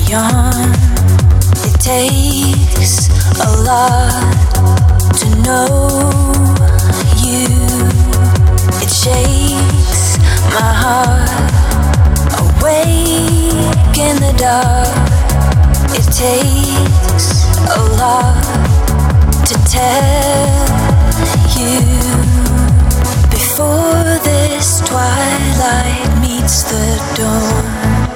yawn. It takes a lot to know you. It shakes my heart awake in the dark. It takes a lot to tell you before this twilight meets the dawn.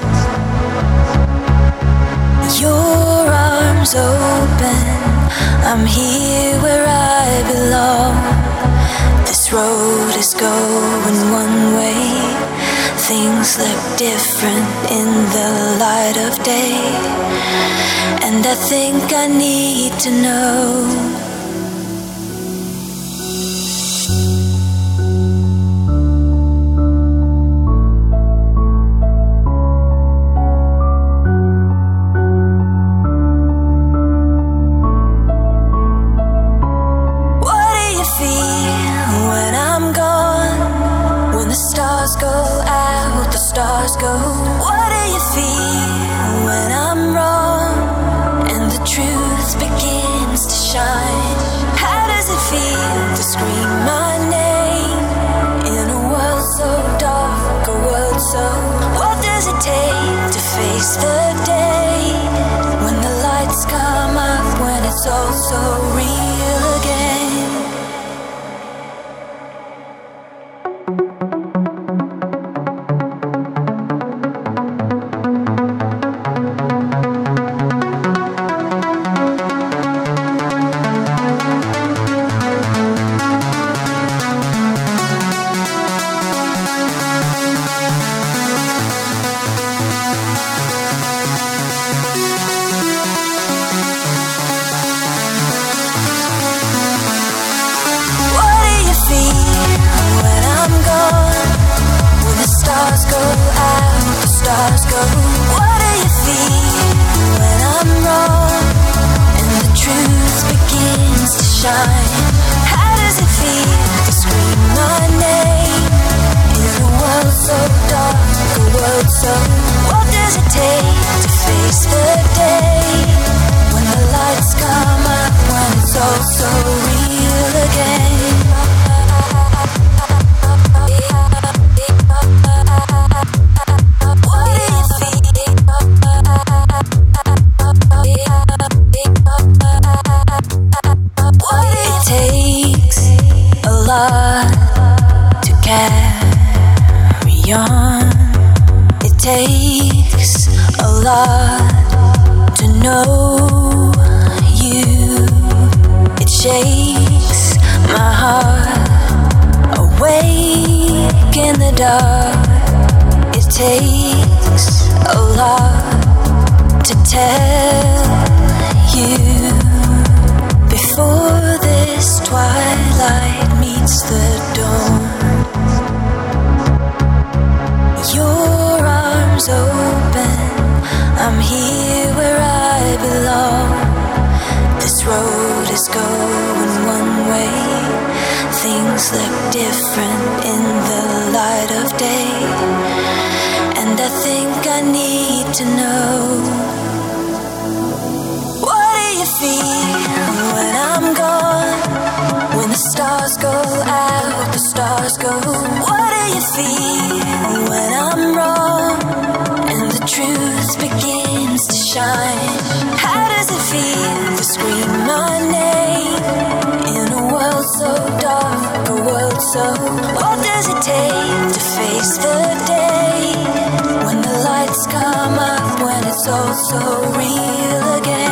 Your arms open, I'm here where I belong. This road is going one way. Things look different in the light of day, and I think I need to know. Stars go. What do you feel when I'm wrong and the truth begins to shine? How does it feel to scream my name in a world so dark, a world so? What does it take to face the day when the lights come up, when it's all so real again? Stars go. What do you feel when I'm wrong and the truth begins to shine? How does it feel to scream my name in a world so dark, a world so? What does it take to face the day when the lights come up, when it's all so real again? To carry on, it takes a lot to know you. It shakes my heart awake in the dark. It takes a lot to tell you before this twilight meets the dawn. Your arms open, I'm here where I belong. This road is going one way. Things look different in the light of day, and I think I need to know. What do you feel when I'm gone? When the stars go out, the stars go. What do you feel when I'm wrong and the truth begins to shine? How does it feel to scream my name in a world so dark, a world so? What does it take to face the day when the lights come up, when it's all so real again?